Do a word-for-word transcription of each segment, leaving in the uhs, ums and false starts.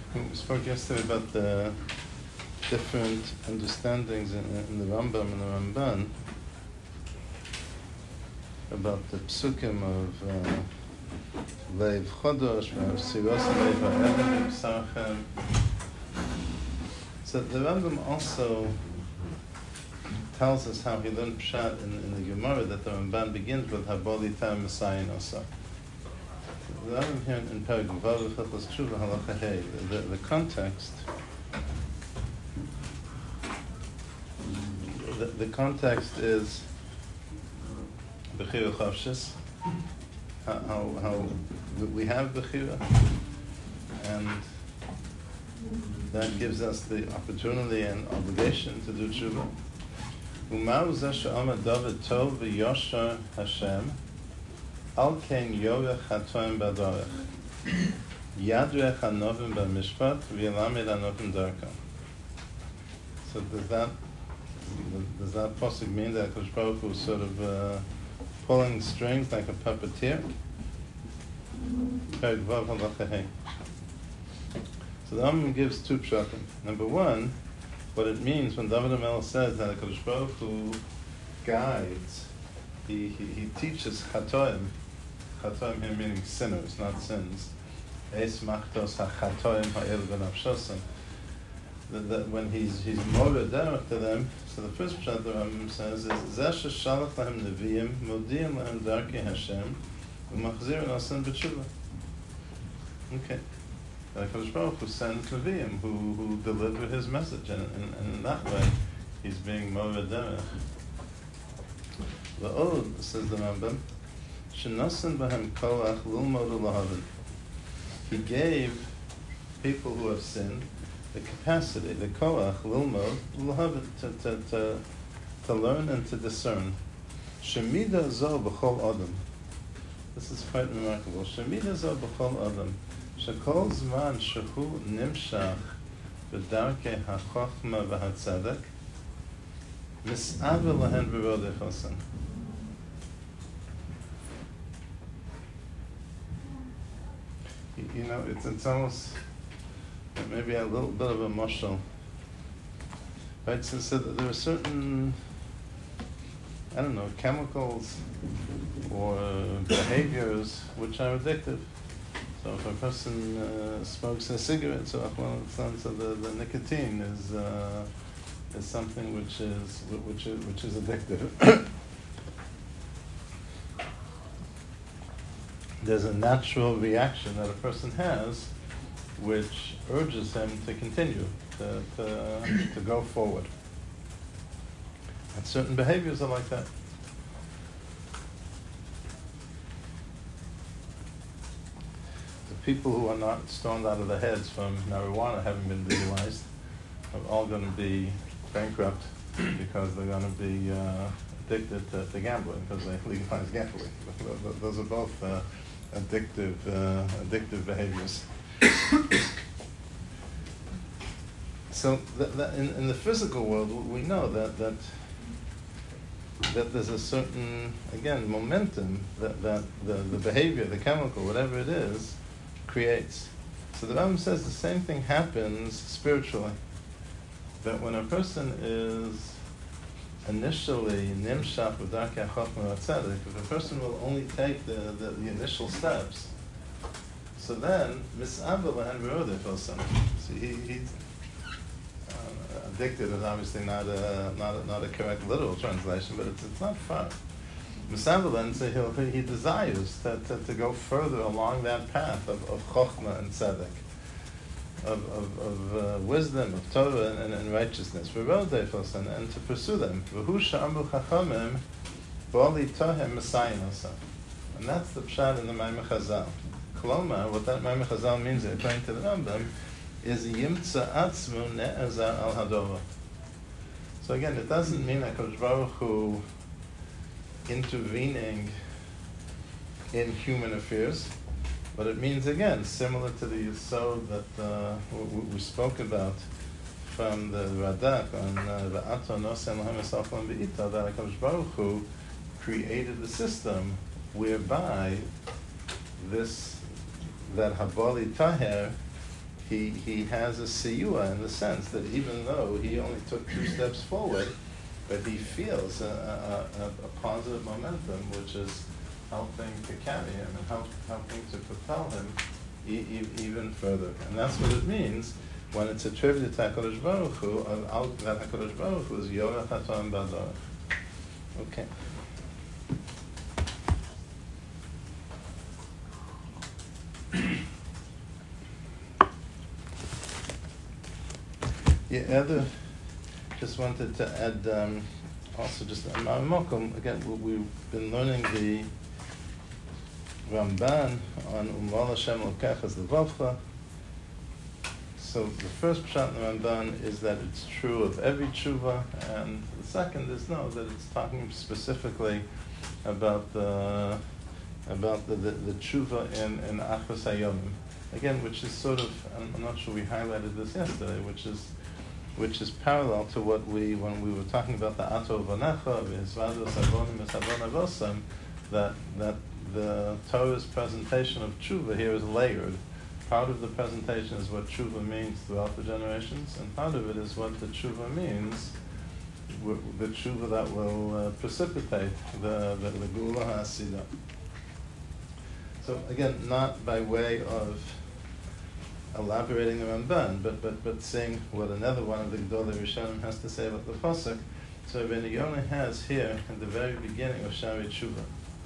We spoke yesterday about the different understandings in, in the Rambam and the Ramban about the psukim of uh, Leiv Chodosh, Siros Leiv Ha'elim, Sarchem. So the Rambam also tells us how he learned Pshat in, in the Gemara that the Ramban begins with Haboli Tam Messiah Nosa. The Rambam here in Perek Vav Chachos Tshuva Halacha Hey, the, the context, the, the context is Bechira Chavshis, how, how, how we have Bechira, and that gives us the opportunity and obligation to do Tshuva. Umaru zeh she'amar David tov v'yoshar Hashem al ken yorech hatoim b'adorech yadrech hanovim b'mishpat v'yelamed hanovim darkam. So does that does that possibly mean that Kosh Baruch Hu is sort of uh, pulling strings like a puppeteer? Perek Vav Halacha Hey. So the Rambam gives two pshatim. Number one, what it means when David HaMelech says that HaKadosh Baruch Hu guides, he, he, he teaches chatoim, chatoim here meaning sinners, not sins, es machtos ha-chatoim ha'el v'nafshosam, that, that when he's he's mored derech to them, so the first pshat the Rambam says is zeh sheshalach lahem neviim modiyim lahem darkei Hashem u'machzir nasan b'tshuva. Okay. HaKadosh Baruch Hu sends Nevi'im who, who deliver his message, and, and, and in that way he's being Moreh Derech. V'od, says the Rambam, shenasan b'hem koach lilmod u'lahavin. He gave people who have sinned the capacity, the koach lilmod u'lahavin, to, to, to, to learn and to discern. Shemida zo b'chol adam. This is quite remarkable. Shemida zo b'chol adam. שכל זמן שהוא נמשך בדרכי החוכמה והצדק, מסעבר להן ברודף חוסן. You know, it's, it's almost maybe a little bit of a mushal. Right, so, so there are certain, I don't know, chemicals or behaviors which are addictive. So if a person uh, smokes a cigarette, so so the, the nicotine is uh, is something which is which is which is addictive. There's a natural reaction that a person has, which urges him to continue, to to, to go forward. And certain behaviors are like that. People who are not stoned out of their heads from marijuana having been legalized are all going to be bankrupt because they're going to be uh, addicted to, to gambling because they legalized gambling. Those are both uh, addictive, uh, addictive behaviors. So that, that in, in the physical world, we know that that that there's a certain, again, momentum that, that the, the behavior, the chemical, whatever it is, creates. So the Rambam says the same thing happens spiritually. That when a person is initially nimshach v'darkei hachokma v'tzedek, if a person will only take the, the, the initial steps, so then mis'aver lahen v'rodef osam. So he, he's uh, addicted is obviously not a not a, not a correct literal translation, but it's it's not far. Misavelan, so he'll, he desires to, to, to go further along that path of, of chokhmah and tzedek, of, of, of uh, wisdom, of Torah and, and righteousness, and, and to pursue them. And that's the pshat in the Maimon Chazal. Koloma, what that Maimon Chazal means, according to the Rambam, is yimtza atzmu ne'ezar al hadova. So again, it doesn't mean that Kosh Baruch Hu intervening in human affairs, but it means, again, similar to the Yisod that uh, we, we spoke about from the Radak on the Ato Nosem Lahem Esaflam Be'ita, that HaKadosh Baruch Hu created a system whereby this, that Habali Taher he he has a siyua in the sense that even though he only took two steps forward, but he feels a, a, a, a positive momentum which is helping to carry him and help, helping to propel him e- e- even further. And that's what it means when it's attributed to HaKadosh Baruch Hu, uh, that HaKadosh Baruch Hu is Yorach HaTorah B'Adorach. Okay. Yeah, other, just wanted to add um, also just a Makom. Again, we've been learning the Ramban on Umal Hashem Lokechas Levavcha. So the first pshat in the Ramban is that it's true of every tshuva, and the second is no, that it's talking specifically about the about the the, the tshuva in in Achos Hayomim. Again, which is sort of, I'm, I'm not sure we highlighted this yesterday, which is which is parallel to what we, when we were talking about the Ato Vanecha, V'Hizvadu Savonim V'Savon Avosam, that that the Torah's presentation of tshuva here is layered. Part of the presentation is what tshuva means throughout the generations, and part of it is what the tshuva means, the tshuva that will uh, precipitate the the, the Geula HaAsidah. So again, not by way of elaborating the Ramban, but but but saying what another one of the Gedolei Rishonim has to say about the pasuk. So Ben Yonah has here at the very beginning of Shari Tshuva.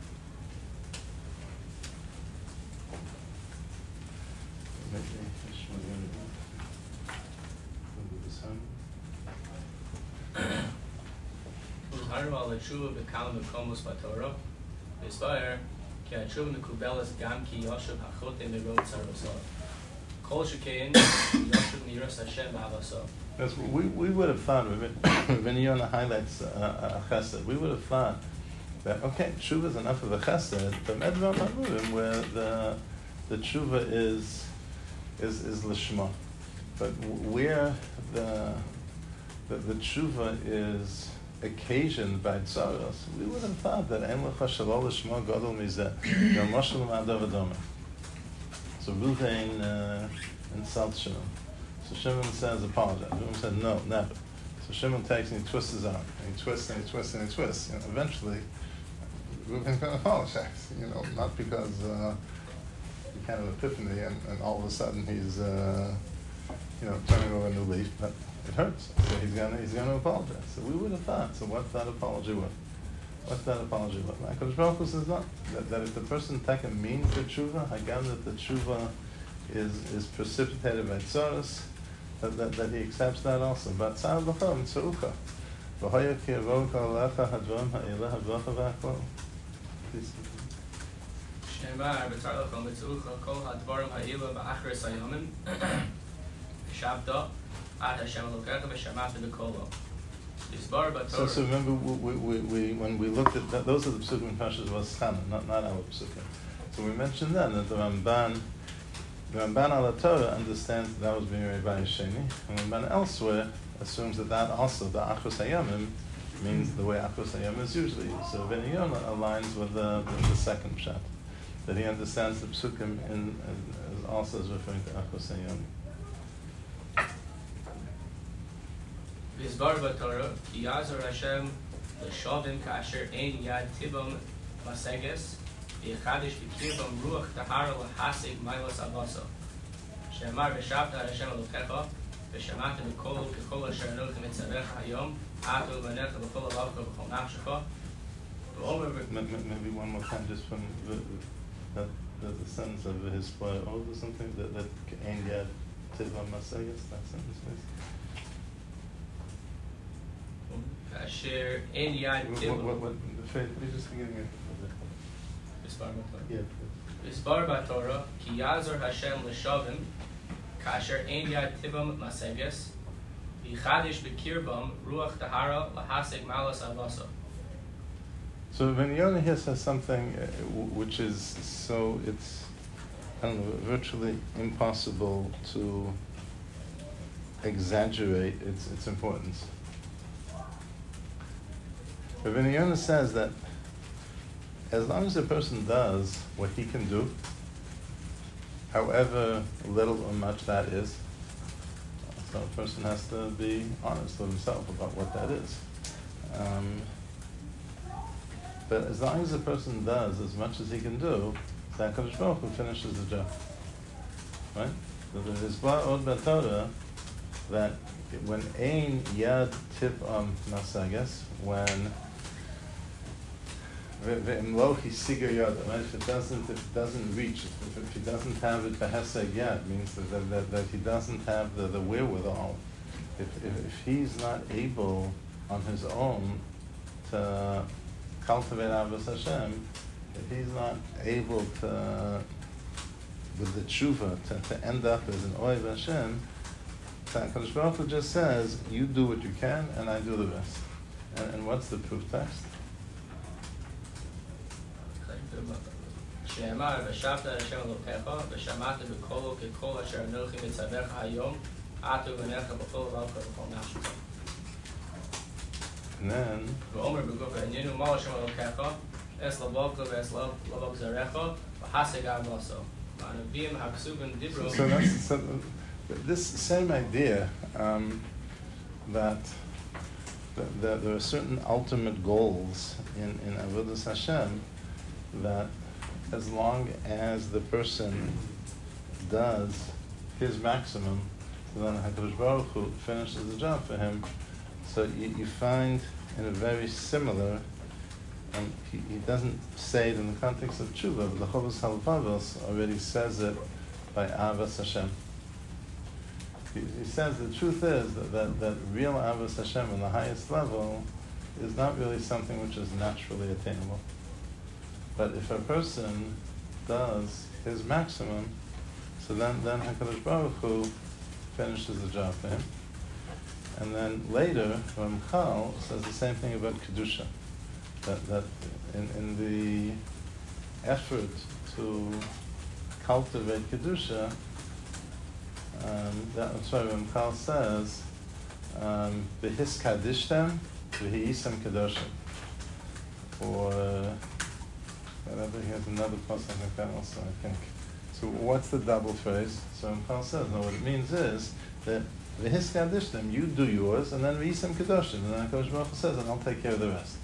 Uzharu al Tshuva b'kalam v'komos b'Torah. V'isvayer ki Tshuva mekubelas gam ki yoshev hachote merod tzarosah. Kol shekein yoshev miras Hashem b'avasah. Yes, we we would have thought when Yonah highlights uh, a chesed, we would have thought that okay, tshuva is enough of a chesed, but medvar mamurim where the the tshuva is is is lishma, but where the the, the tshuva is occasioned by tzaros, we would have thought that en lecha shalol lishma gadol mizeh yomashal ma'adav adoma. So Ruvain uh, insults Shimon. So Shimon says, apologize. Shimon said, no, never. So Shimon takes and he twists his arm. And he twists and he twists and he twists. You know, eventually, Ruvain's going to apologize. You know, not because uh, he had an epiphany and, and all of a sudden he's, uh, you know, turning over a new leaf, but it hurts. So he's going to he's going to apologize. So we would have thought. So what's that apology worth? What's that apology worth? HaKadosh Baruch Hu says not. That, that if the person taka means the tshuva, hagam that the tshuva is is precipitated by tzaros, that, that, that he accepts that also. But tzar l'cha mitzvah. V'hoya ki yavoka alecha hadvarim ha'ileh hadvacha v'hakol. Please. Shemar b'tzar l'cha mitzvah kol hadvarim ha'ileh ba'achris hayomim shabda ad Hashem Elokecha v'shamata b'kolo. So, so remember, we, we, we, when we looked at that, those are the psukim in Parshas Vayischanan, not not our psukim. So we mentioned then that the Ramban, the Ramban al Torah understands that, that was being read by Sheni, and the Ramban elsewhere assumes that that also the Achos Hayomim means the way Achos Hayomim is usually used. So Ben Yonah aligns with the, the, the second pshat, that he understands the psukim in, as also as referring to Achos Hayomim. V'izbar b'Torah ki yazor Hashem l'shavim ka'asher ein yad tibam maseges v'yichadish b'kirbam ruach tahara l'hasig mailas avasa she'amar v'shavta Hashem Elokecha v'shamata b'kol k'kol asher anochi mitzarecha hayom atu v'necha b'kol alavcha b'kol nafshecha. Maybe one more time, just from the, the, the, the sentence of his spoil or something that that ein yad tibam maseges, that sentence please. Asher ein yad tibam. What, what, what, the faith, please just beginning it. V'izbar b'Torah. Yeah. V'izbar b'Torah ki yazor Hashem l'shavim ka'asher ein yad tibam maseges v'yichadish b'kirbam ruach tahara l'hasig malas avasa. So when Yonah here says something uh, w- which is so, it's, I don't know, virtually impossible to exaggerate its its importance. But when Yonah says that as long as a person does what he can do, however little or much that is. So a person has to be honest with himself about what that is. Um, but as long as a person does as much as he can do, then HaKadosh Baruch Hu finishes the job. Right? So there is Od Torah that when Ein Yad Tip um Nasagas, when Ve'imlo Hisiga Yad, if it doesn't, if it doesn't reach, if, if he doesn't have it Beheseg Yad, means that, that, that, that he doesn't have the, the wherewithal. If, if if he's not able on his own to cultivate Avos Hashem, if he's not able to, with the tshuva, to, to end up as an Oiv Hashem, HaKadosh Baruch Hu just says, you do what you can, and I do the rest. And, and what's the proof text? שאמר ושבת אל השם אלוקיך ושמעת בקולו כקול אשר אנוכי מצווך היום אתה ובניך בכל לבבך ובכל נפשך. And then ואומר בגוף עניינו מה השם אלוקיך אס לבבך ואס לבב זרעך וחסד עמוסו. והנביאים הכתובים דיברו. So that's so, this same idea um, that, that, that there are certain ultimate goals in in Avodas Hashem that as long as the person does his maximum, so then HaKadosh Baruch Hu finishes the job for him. So you, you find in a very similar, um, he, he doesn't say it in the context of tshuva, but the Chovos HaLevavos already says it by Avos Hashem. He, he says the truth is that, that, that real Avos Hashem on the highest level is not really something which is naturally attainable. But if a person does his maximum, so then, then HaKadosh Baruch Hu finishes the job for him. And then later, Ramchal says the same thing about Kedusha. That, that in, in the effort to cultivate Kedusha, um, that, I'm sorry, Ramchal says, um, Behis Kadishtem, Behiyisam Kedoshim. Or, whatever, he has another plus like that also, I think. So what's the double phrase? So Paul says, no, what it means is that v'his kadishtem, you do yours, and then v'yisem kedoshim, and then HaKadosh Baruch Hu says, and I'll take care of the rest.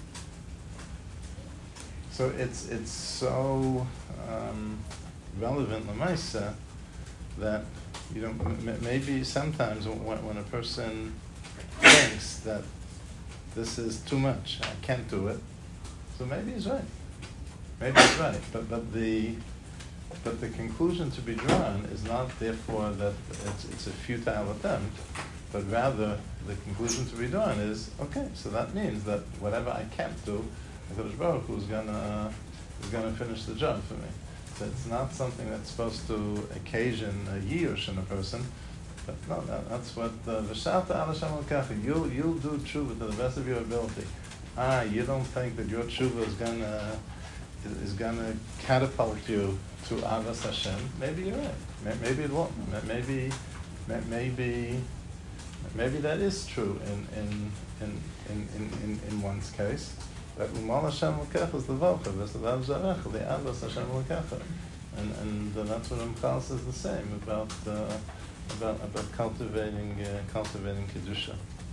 So it's it's so um, relevant l'maisa that, you know, m- maybe sometimes when, when a person thinks that this is too much, I can't do it, so maybe he's right. Maybe he's right, but, but the but the conclusion to be drawn is not therefore that it's it's a futile attempt, but rather the conclusion to be drawn is, okay, so that means that whatever I can't do, HaKadosh Baruch Hu is gonna is gonna finish the job for me. So it's not something that's supposed to occasion a yish in a person, but no, that, that's what v'shavta al Hashem elkecha. You'll you'll do tshuva to the best of your ability. Ah, you don't think that your tshuva is gonna is going to catapult you to Avos Hashem, maybe you're right. Maybe it won't. Maybe, maybe, maybe that is true in in in in in, in one's case. But Umal Hashem L'Kecha is the Vavcha, the Vav Zarech, the Avos Hashem L'Kecha, and and uh, that's what Ramchal says the same about uh, about about cultivating uh, cultivating kedusha.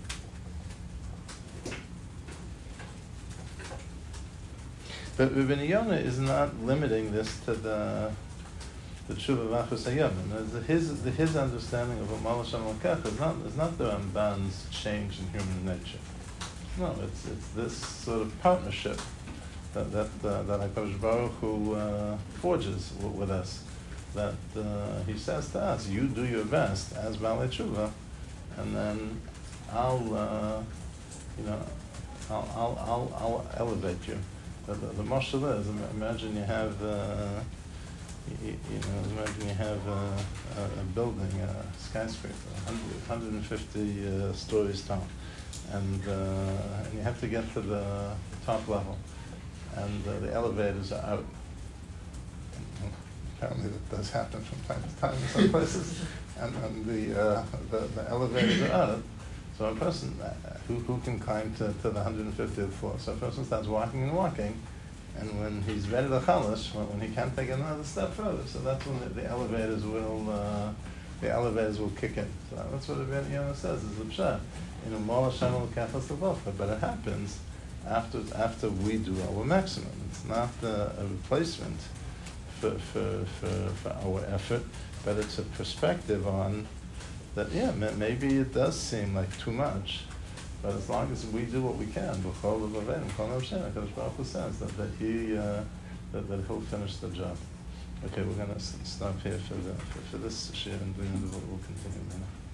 But Rebbeinu Yonah is not limiting this to the the tshuva v'achos hayavim. His his understanding of Umal Hashem L'Kecha is not is not the Ramban's change in human nature. No, it's it's this sort of partnership that that uh, that HaKadosh Baruch Hu uh, forges w- with us. That uh, he says to us, "You do your best as Baalei Tshuva, and then I'll uh, you know I'll I'll I'll, I'll elevate you." The, the, the mashal is, imagine you have, uh, you, you know, imagine you have uh, a, a building, a skyscraper, one hundred fifty uh, stories tall, and, uh, and you have to get to the top level, and uh, the elevators are out. Apparently that does happen from time to time in some places, and, and the, uh, the the elevators are out. So a person uh, who, who can climb to, to the one hundred fiftieth floor, so a person starts walking and walking, and when he's ready to chalish, when, when he can't take another step further, so that's when the, the elevators will uh, the elevators will kick in. So that's what Rabbeinu Yonah says is the pshat. You know, Mol Hashem will kefas levacha, but it happens after after we do our maximum. It's not uh, a replacement for, for for for our effort, but it's a perspective on that. Yeah, maybe it does seem like too much. But as long as we do what we can, B'chol L'Vaveinu, Kol Hashem, HaKadosh Baruch Hu says that, that he uh, that, that he'll finish the job. Okay, we're gonna stop here for the for, for this shir, and we'll continue.